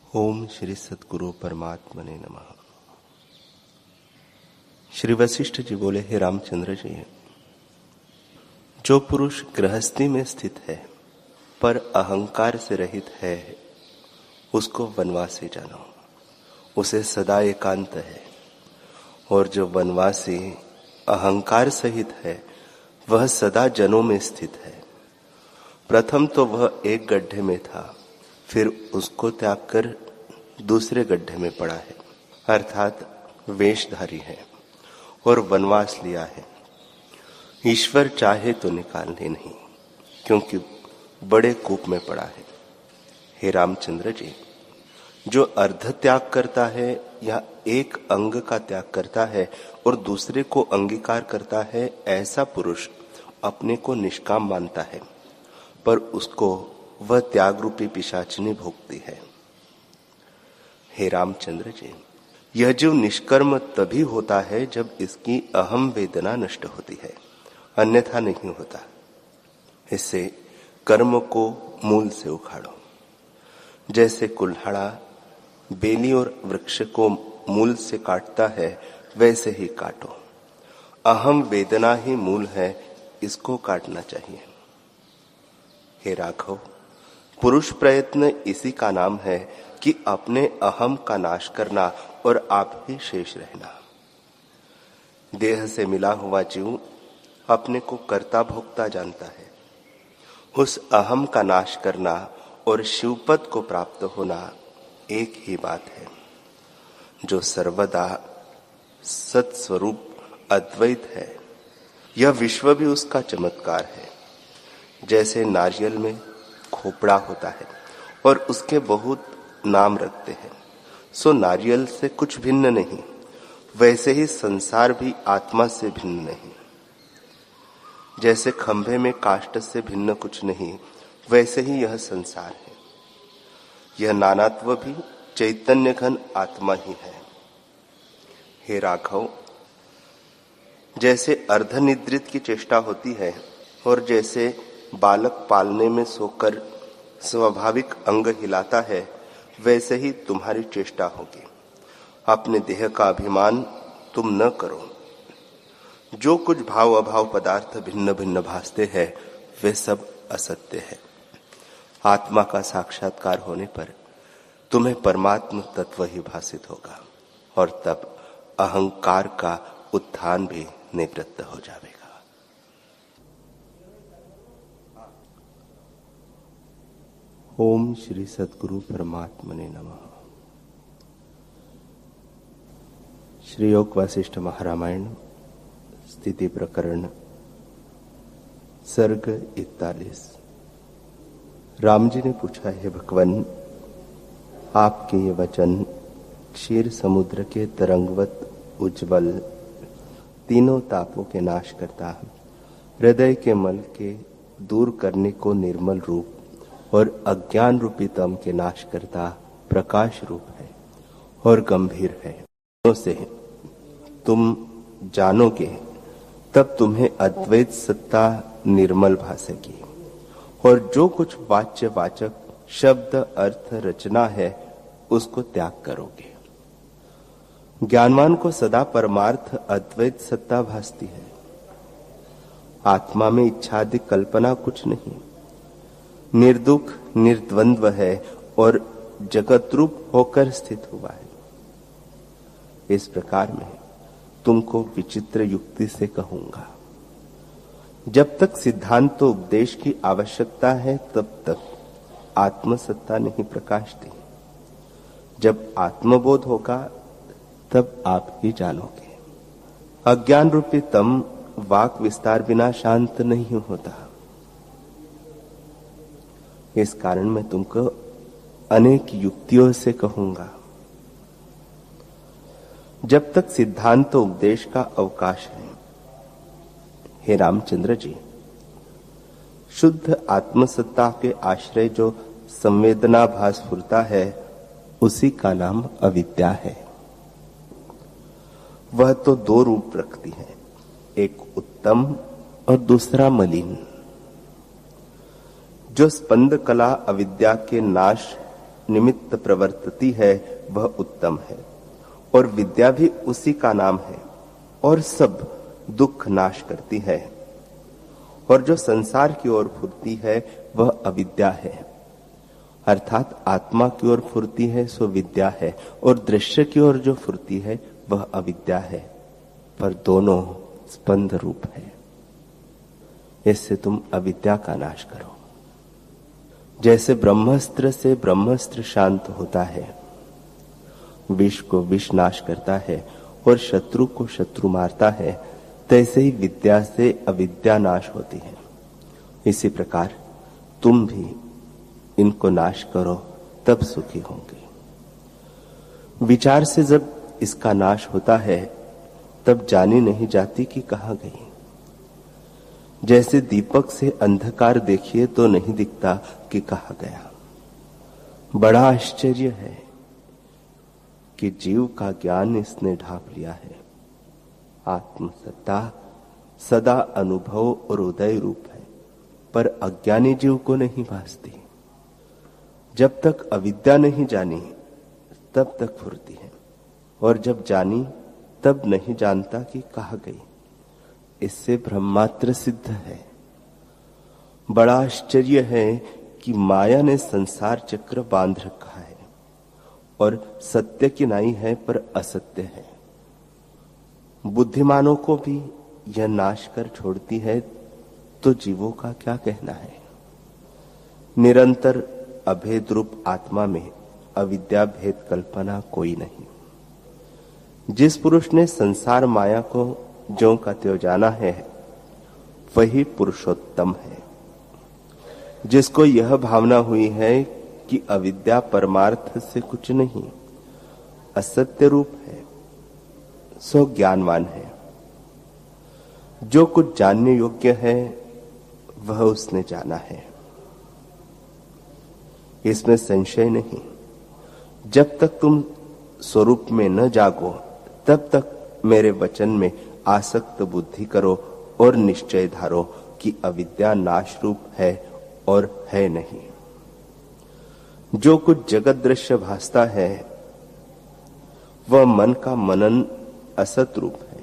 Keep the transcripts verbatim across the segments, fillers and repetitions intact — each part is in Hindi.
ओम श्री सद्गुरु परमात्मने नमः। श्री वशिष्ठ जी बोले, हे रामचंद्र जी, जो पुरुष गृहस्थी में स्थित है पर अहंकार से रहित है, उसको वनवासी जानो, उसे सदा एकांत है। और जो वनवासी अहंकार सहित है, वह सदा जनों में स्थित है। प्रथम तो वह एक गड्ढे में था, फिर उसको त्याग कर दूसरे गड्ढे में पड़ा है, अर्थात वेशधारी है और वनवास लिया है। ईश्वर चाहे तो निकालने नहीं, क्योंकि बड़े कूप में पड़ा है। हे रामचंद्र जी, जो अर्ध त्याग करता है या एक अंग का त्याग करता है और दूसरे को अंगीकार करता है, ऐसा पुरुष अपने को निष्काम मानता है, पर उसको वह त्याग रूपी पिशाचिनी भोगती है। हे रामचंद्र जी, यह जीव निष्कर्म तभी होता है जब इसकी अहम वेदना नष्ट होती है, अन्यथा नहीं होता। इससे कर्म को मूल से उखाड़ो। जैसे कुल्हाड़ा बेली और वृक्ष को मूल से काटता है, वैसे ही काटो। अहम वेदना ही मूल है, इसको काटना चाहिए। हे राघव, पुरुष प्रयत्न इसी का नाम है कि अपने अहम का नाश करना और आप ही शेष रहना। देह से मिला हुआ जीव अपने को कर्ता भोक्ता जानता है। उस अहम का नाश करना और शिवपद को प्राप्त होना एक ही बात है, जो सर्वदा सत्स्वरूप अद्वैत है। यह विश्व भी उसका चमत्कार है। जैसे नारियल में खोपड़ा होता है और उसके बहुत नाम रखते हैं, सो नारियल से कुछ भिन्न नहीं, वैसे ही संसार भी आत्मा से भिन्न नहीं। जैसे खंभे में काष्ठ से भिन्न कुछ नहीं, वैसे ही यह संसार है। यह नानात्व भी चैतन्य घन आत्मा ही है। हे राघव, जैसे अर्धनिद्रित की चेष्टा होती है और जैसे बालक पालने में सोकर स्वाभाविक अंग हिलाता है, वैसे ही तुम्हारी चेष्टा होगी। अपने देह का अभिमान तुम न करो। जो कुछ भाव अभाव पदार्थ भिन्न भिन्न भासते हैं, वे सब असत्य है। आत्मा का साक्षात्कार होने पर तुम्हें परमात्म तत्व ही भासित होगा और तब अहंकार का उत्थान भी निवृत्त हो जाएगा। ओम श्री सद्गुरु परमात्मने नमः। श्री योग वासिष्ठ महारामायण स्थिति प्रकरण सर्ग इकतालीस। राम जी ने पूछा, हे भगवन, आपके ये वचन क्षीर समुद्र के तरंगवत उज्जवल, तीनों तापों के नाश करता, हृदय के मल के दूर करने को निर्मल रूप और अज्ञान रूपी तम के नाश करता प्रकाश रूप है और गंभीर है। से तुम जानोगे तब तुम्हें अद्वैत सत्ता निर्मल भासेगी और जो कुछ वाच्य वाचक शब्द अर्थ रचना है, उसको त्याग करोगे। ज्ञानवान को सदा परमार्थ अद्वैत सत्ता भासती है। आत्मा में इच्छादि कल्पना कुछ नहीं, निर्दुख निर्द्वंद्व है और जगत रूप होकर स्थित हुआ है। इस प्रकार में तुमको विचित्र युक्ति से कहूंगा। जब तक सिद्धांत तो उपदेश की आवश्यकता है, तब तक आत्मसत्ता नहीं प्रकाशती। जब आत्मबोध होगा, तब आप ही जानोगे। अज्ञान रूपी तम वाक विस्तार बिना शांत नहीं होता। इस कारण मैं तुमको अनेक युक्तियों से कहूंगा। जब तक सिद्धांत तो उपदेश का अवकाश है। हे रामचंद्र जी, शुद्ध आत्मसत्ता के आश्रय जो संवेदनाभास फुरता है, उसी का नाम अविद्या है। वह तो दो रूप रखती है, एक उत्तम और दूसरा मलिन। जो स्पंद कला अविद्या के नाश निमित्त प्रवर्तती है वह उत्तम है, और विद्या भी उसी का नाम है और सब दुख नाश करती है। और जो संसार की ओर फुरती है वह अविद्या है, अर्थात आत्मा की ओर फुरती है सो विद्या है, और दृश्य की ओर जो फुरती है वह अविद्या है, पर दोनों स्पंद रूप है। इससे तुम अविद्या का नाश करो। जैसे ब्रह्मास्त्र से ब्रह्मास्त्र शांत होता है, विष को विष नाश करता है और शत्रु को शत्रु मारता है, तैसे ही विद्या से अविद्या नाश होती है। इसी प्रकार तुम भी इनको नाश करो, तब सुखी होंगे। विचार से जब इसका नाश होता है तब जानी नहीं जाती कि कहां गई। जैसे दीपक से अंधकार देखिए तो नहीं दिखता कि कहां गया। बड़ा आश्चर्य है कि जीव का ज्ञान इसने ढांप लिया है। आत्मसत्ता सदा अनुभव और उदय रूप है, पर अज्ञानी जीव को नहीं भासती। जब तक अविद्या नहीं जानी तब तक फुर्ती है, और जब जानी तब नहीं जानता कि कहां गई। इससे ब्रह्मात्र सिद्ध है। बड़ा आश्चर्य है कि माया ने संसार चक्र बांध रखा है और सत्य की नाई है पर असत्य है। बुद्धिमानों को भी यह नाश कर छोड़ती है, तो जीवों का क्या कहना है। निरंतर अभेद रूप आत्मा में अविद्या भेद कल्पना कोई नहीं। जिस पुरुष ने संसार माया को ज्यों का त्यों जाना है वही पुरुषोत्तम है। जिसको यह भावना हुई है कि अविद्या परमार्थ से कुछ नहीं, असत्य रूप है, सो ज्ञानवान है। जो कुछ जानने योग्य है वह उसने जाना है, इसमें संशय नहीं। जब तक तुम स्वरूप में न जागो तब तक मेरे वचन में आसक्त बुद्धि करो और निश्चय धारो कि अविद्या नाश रूप है और है नहीं। जो कुछ जगत दृश्य भासता है वह मन का मनन असत रूप है।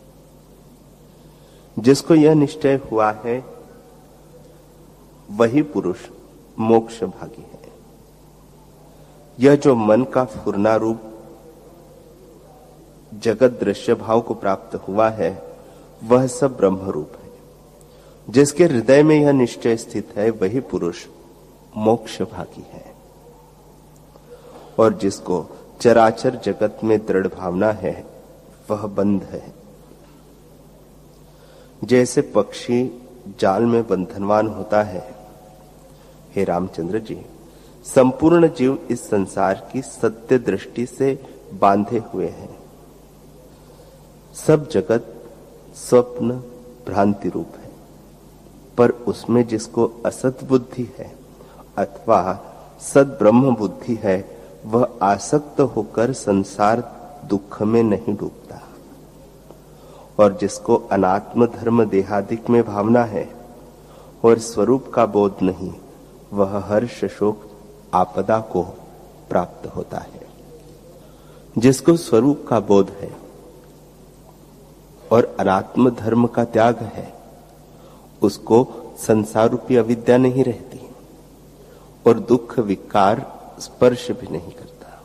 जिसको यह निश्चय हुआ है वही पुरुष मोक्ष भागी है। यह जो मन का फुरना रूप जगत दृश्य भाव को प्राप्त हुआ है वह सब ब्रह्म रूप है। जिसके हृदय में यह निश्चय स्थित है वही पुरुष मोक्ष भागी है। और जिसको चराचर जगत में दृढ़ भावना है वह बंध है। जैसे पक्षी जाल में बंधनवान होता है, हे रामचंद्र जी, संपूर्ण जीव इस संसार की सत्य दृष्टि से बांधे हुए हैं। सब जगत स्वप्न भ्रांति रूप है, पर उसमें जिसको असत बुद्धि है अथवा सद ब्रह्म बुद्धि है वह आसक्त होकर संसार दुख में नहीं डूबता। और जिसको अनात्म धर्म देहादिक में भावना है और स्वरूप का बोध नहीं, वह हर्ष शोक आपदा को प्राप्त होता है। जिसको स्वरूप का बोध है और अनात्म धर्म का त्याग है, उसको संसार रूपी अविद्या नहीं रहती और दुख विकार स्पर्श भी नहीं करता।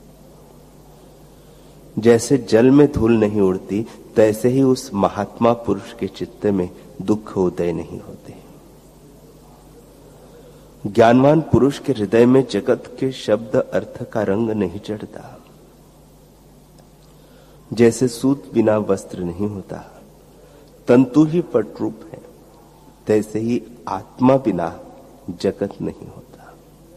जैसे जल में धूल नहीं उड़ती, तैसे ही उस महात्मा पुरुष के चित्त में दुख उदय नहीं होते। ज्ञानवान पुरुष के हृदय में जगत के शब्द अर्थ का रंग नहीं चढ़ता। जैसे सूत बिना वस्त्र नहीं होता, तंतु ही पट रूप है, तैसे ही आत्मा बिना जगत नहीं होता।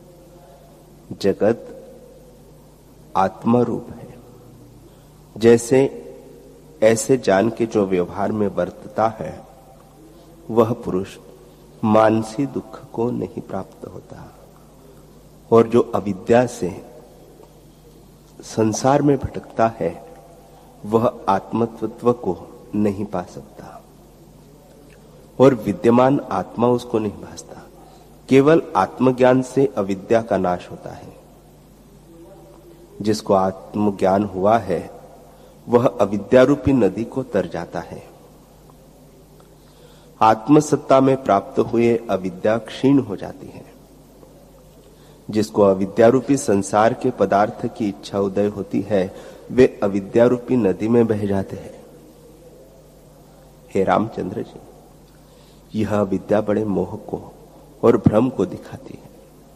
जगत आत्मा रूप है। जैसे ऐसे जान के जो व्यवहार में बरतता है वह पुरुष मानसी दुख को नहीं प्राप्त होता, और जो अविद्या से संसार में भटकता है वह आत्मतत्व को नहीं पा सकता, और विद्यमान आत्मा उसको नहीं भासता। केवल आत्मज्ञान से अविद्या का नाश होता है, जिसको आत्मज्ञान हुआ है वह अविद्या रूपी नदी को तर जाता है। आत्मसत्ता में प्राप्त हुए अविद्या क्षीण हो जाती है। जिसको अविद्या रूपी संसार के पदार्थ की इच्छा उदय होती है वे अविद्या रूपी नदी में बह जाते हैं। हे रामचंद्र जी, यह अविद्या बड़े मोह को और भ्रम को दिखाती है।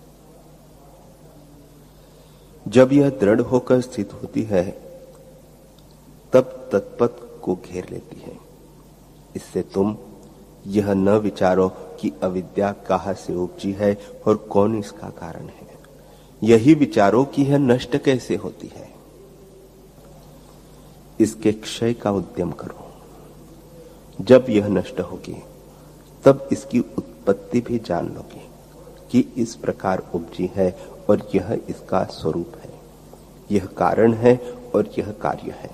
जब यह दृढ़ होकर स्थित होती है तब तत्पथ को घेर लेती है। इससे तुम यह न विचारो कि अविद्या कहां से उपजी है और कौन इसका कारण है। यही विचारो कि यह नष्ट कैसे होती है। इसके क्षय का उद्यम करो। जब यह नष्ट होगी तब इसकी उत्पत्ति भी जान लोगे कि इस प्रकार उपजी है और यह इसका स्वरूप है। यह कारण है और यह कार्य है।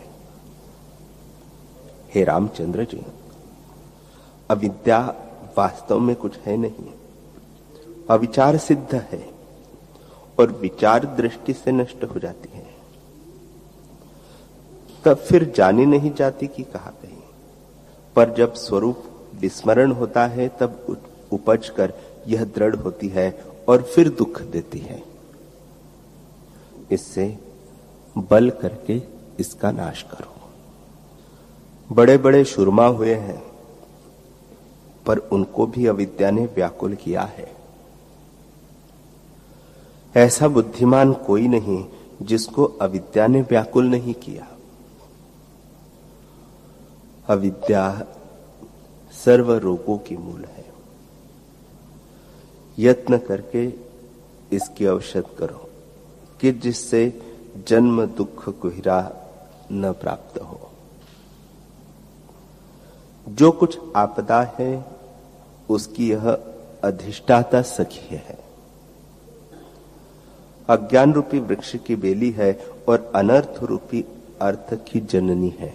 हे रामचंद्र जी, अविद्या वास्तव में कुछ है नहीं, अविचार सिद्ध है और विचार दृष्टि से नष्ट हो जाती है। तब फिर जानी नहीं जाती कि कहां गई। पर जब स्वरूप विस्मरण होता है तब उपज कर यह दृढ़ होती है और फिर दुख देती है। इससे बल करके इसका नाश करो। बड़े बड़े शूरमा हुए हैं पर उनको भी अविद्या ने व्याकुल किया है। ऐसा बुद्धिमान कोई नहीं जिसको अविद्या ने व्याकुल नहीं किया। अविद्या सर्व रोगों की मूल है। यत्न करके इसकी औषध करो कि जिससे जन्म दुख कुहिरा न प्राप्त हो। जो कुछ आपदा है उसकी यह अधिष्ठाता सखी है। अज्ञान रूपी वृक्ष की बेली है और अनर्थ रूपी अर्थ की जननी है।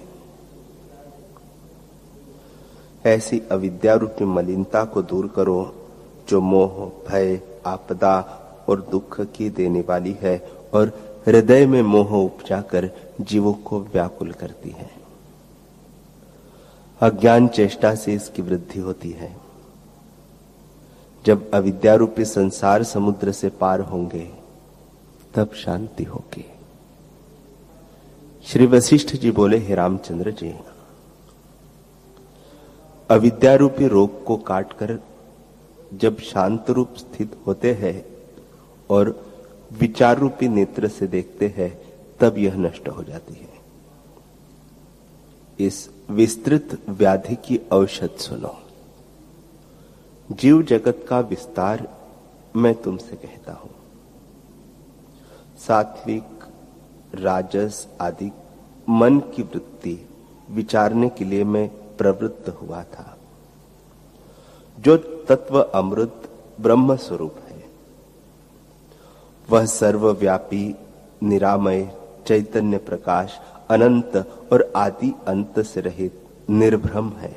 ऐसी अविद्या रूपी मलिनता को दूर करो जो मोह, भय, आपदा और दुख की देने वाली है और हृदय में मोह उपजाकर जीवों को व्याकुल करती है। अज्ञान चेष्टा से इसकी वृद्धि होती है। जब अविद्या रूपी संसार समुद्र से पार होंगे तब शांति होगी। श्री वशिष्ठ जी बोले, हे रामचंद्र जी, अविद्या रूपी रोग को काटकर जब शांत रूप स्थित होते हैं और विचार रूपी नेत्र से देखते हैं तब यह नष्ट हो जाती है। इस विस्तृत व्याधि की औषध सुनो। जीव जगत का विस्तार मैं तुमसे कहता हूं। सात्विक, राजस आदि मन की वृत्ति विचारने के लिए मैं प्रवृत्त हुआ था। जो तत्व अमृत ब्रह्म स्वरूप है वह सर्वव्यापी, निरामय, चैतन्य प्रकाश, अनंत और आदि अंत से रहित निर्भ्रम है।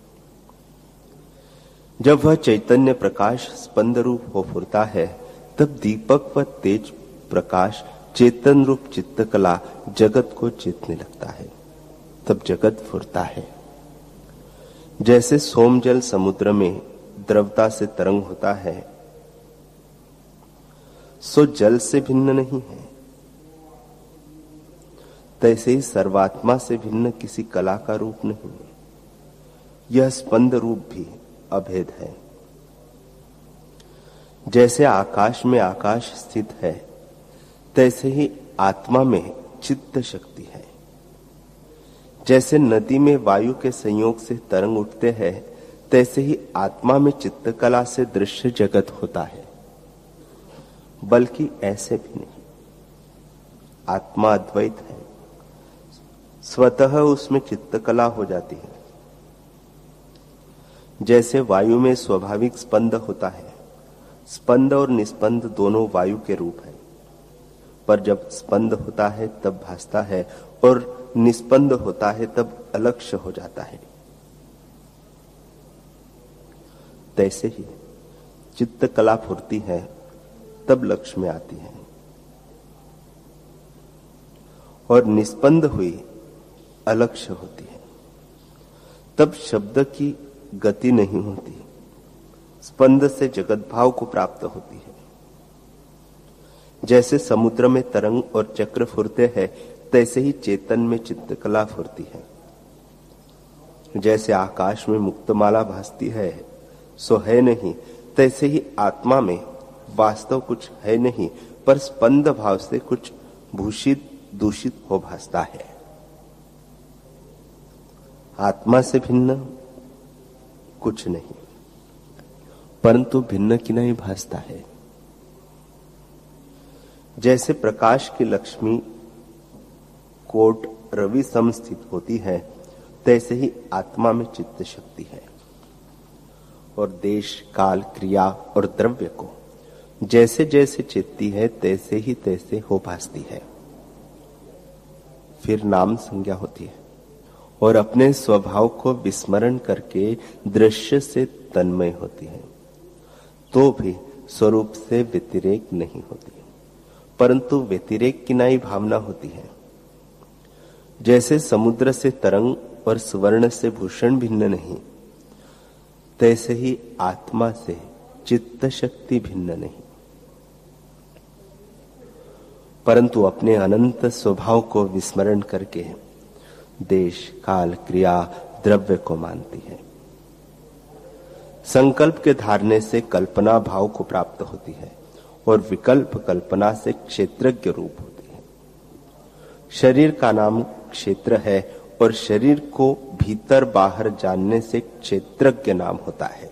जब वह चैतन्य प्रकाश स्पंद रूप हो फुरता है तब दीपक व तेज प्रकाश चेतन रूप चित्तकला जगत को चेतने लगता है। तब जगत फुरता है। जैसे सोम जल समुद्र में द्रवता से तरंग होता है सो जल से भिन्न नहीं है, तैसे ही सर्वात्मा से भिन्न किसी कला का रूप नहीं है। यह स्पंद रूप भी अभेद है। जैसे आकाश में आकाश स्थित है तैसे ही आत्मा में चित्त शक्ति है। जैसे नदी में वायु के संयोग से तरंग उठते हैं तैसे ही आत्मा में चित्तकला से दृश्य जगत होता है। बल्कि ऐसे भी नहीं, आत्मा अद्वैत है, स्वतः उसमें चित्तकला हो जाती है। जैसे वायु में स्वाभाविक स्पंद होता है, स्पंद और निस्पंद दोनों वायु के रूप है, पर जब स्पंद होता है तब भासता है और निस्पंद होता है तब अलक्ष्य हो जाता है। तैसे ही चित्त कला फुरती है तब लक्ष्य में आती है। और निस्पंद हुई अलक्ष्य होती है, तब शब्द की गति नहीं होती, स्पंद से जगत भाव को प्राप्त होती है। जैसे समुद्र में तरंग और चक्र फुरते हैं, तैसे ही चेतन में चित्तकला फुरती है। जैसे आकाश में मुक्तमाला भासती है, सो है नहीं, तैसे ही आत्मा में वास्तव कुछ है नहीं, पर स्पंद भाव से कुछ भूषित दूषित हो भासता है। आत्मा से भिन्न कुछ नहीं, परंतु भिन्न की नहीं भासता है। जैसे प्रकाश की लक्ष्मी कोट रवि सम स्थित होती है, तैसे ही आत्मा में चित्त शक्ति है, और देश काल क्रिया और द्रव्य को जैसे जैसे चेतती है, तैसे ही तैसे हो भासती है। फिर नाम संज्ञा होती है और अपने स्वभाव को विस्मरण करके दृश्य से तन्मय होती है, तो भी स्वरूप से व्यतिरेक नहीं होती, परंतु व्यतिरेक की नई भावना होती है। जैसे समुद्र से तरंग और सुवर्ण से भूषण भिन्न नहीं, तैसे ही आत्मा से चित्त शक्ति भिन्न नहीं, परंतु अपने अनंत स्वभाव को विस्मरण करके देश काल क्रिया द्रव्य को मानती है। संकल्प के धारने से कल्पना भाव को प्राप्त होती है और विकल्प कल्पना से क्षेत्रज्ञ रूप होती है। शरीर का नाम क्षेत्र है और शरीर को भीतर बाहर जानने से क्षेत्रज्ञ नाम होता है।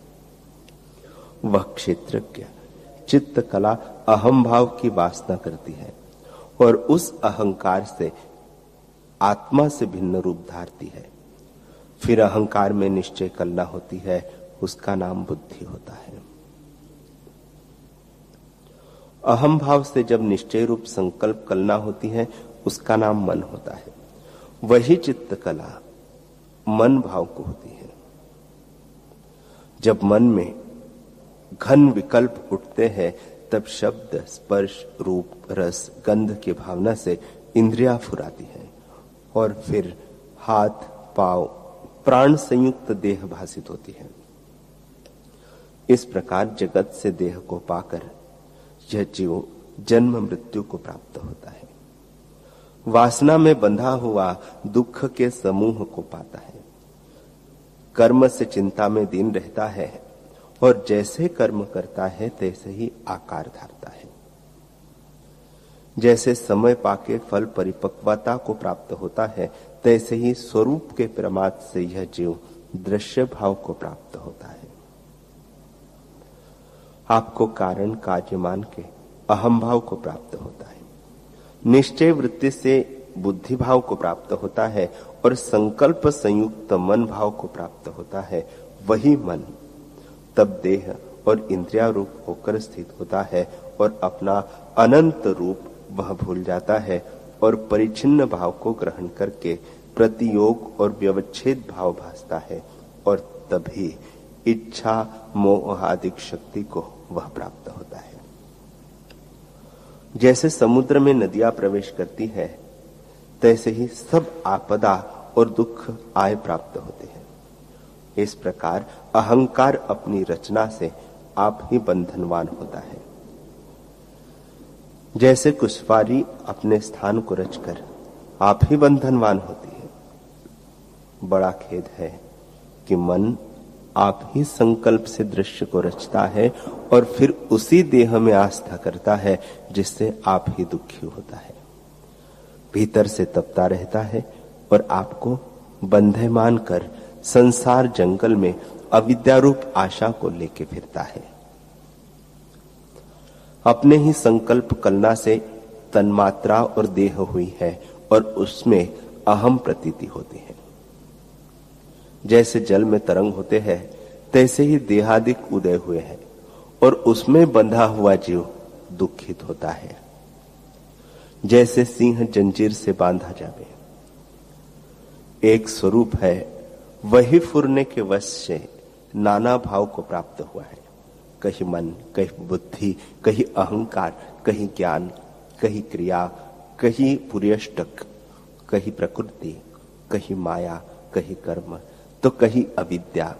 वह क्षेत्रज्ञ चित्त कला अहम भाव की वासना करती है और उस अहंकार से आत्मा से भिन्न रूप धारती है। फिर अहंकार में निश्चय कलना होती है, उसका नाम बुद्धि होता है। अहम भाव से जब निश्चय रूप संकल्प कलना होती है, उसका नाम मन होता है। वही चित्त कला मन भाव को होती है। जब मन में घन विकल्प उठते हैं, तब शब्द स्पर्श रूप रस गंध की भावना से इंद्रियां फुराती है और फिर हाथ पांव प्राण संयुक्त देह भासित होती है। इस प्रकार जगत से देह को पाकर यह जीव जन्म मृत्यु को प्राप्त होता है। वासना में बंधा हुआ दुख के समूह को पाता है। कर्म से चिंता में दीन रहता है और जैसे कर्म करता है तैसे ही आकार धारता है। जैसे समय पाके फल परिपक्वता को प्राप्त होता है, तैसे ही स्वरूप के प्रमाद से यह जीव दृश्य भाव को प्राप्त होता है। आपको कारण कार्य मान के अहम भाव को प्राप्त होता है। निश्चय वृत्ति से बुद्धि भाव को प्राप्त होता है और संकल्प संयुक्त मन भाव को प्राप्त होता है। वही मन तब देह और इंद्रिया रूप होकर स्थित होता है और अपना अनंत रूप वह भूल जाता है और परिच्छिन्न भाव को ग्रहण करके प्रतियोग और व्यवच्छेद भाव भासता है और तभी इच्छा मोह आदि शक्ति को वह प्राप्त होता है। जैसे समुद्र में नदियां प्रवेश करती है, तैसे ही सब आपदा और दुख आए प्राप्त होते हैं। इस प्रकार अहंकार अपनी रचना से आप ही बंधनवान होता है। जैसे कुशवारी अपने स्थान को रचकर आप ही बंधनवान होती है। बड़ा खेद है कि मन आप ही संकल्प से दृश्य को रचता है और फिर उसी देह में आस्था करता है, जिससे आप ही दुखी होता है। भीतर से तपता रहता है और आपको बंधे मानकर संसार जंगल में अविद्यारूप आशा को लेके फिरता है। अपने ही संकल्प कलना से तन्मात्रा और देह हुई है और उसमें अहम प्रतीति होती है। जैसे जल में तरंग होते हैं, तैसे ही देहादिक उदय हुए हैं और उसमें बंधा हुआ जीव दुखित होता है। जैसे सिंह जंजीर से बांधा जावे। एक स्वरूप है, वही फुरने के वश से नाना भाव को प्राप्त हुआ है। कहीं मन, कहीं बुद्धि, कहीं अहंकार, कहीं ज्ञान, कहीं क्रिया, कहीं पुर्यष्टक, कहीं प्रकृति, कहीं माया, कहीं कर्म, तो कहीं अविद्या,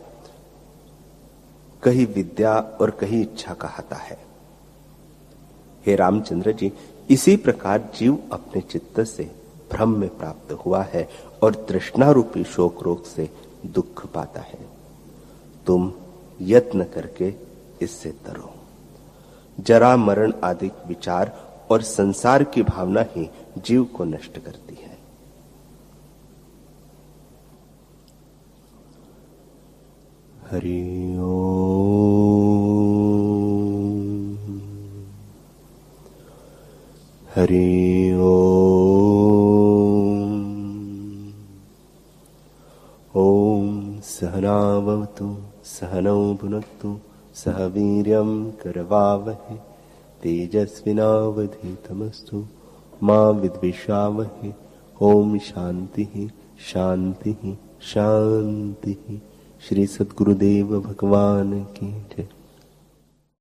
कहीं विद्या और कहीं इच्छा कहता है। हे रामचंद्र जी, इसी प्रकार जीव अपने चित्त से भ्रम में प्राप्त हुआ है और तृष्णा रूपी शोक रोग से दुख पाता है। तुम यत्न करके इससे तरो। जरा मरण आदि विचार और संसार की भावना ही जीव को नष्ट करती है। हरि ओम, हरि ओम। ओम सहना भवतु सहनौ भुनक्तु सह वीर्यं करवावहै तेजस्विनावधीतमस्तु मा विद्विषावहै। ओम शांति शांति शांति। श्री सद्गुरुदेव भगवान की जय।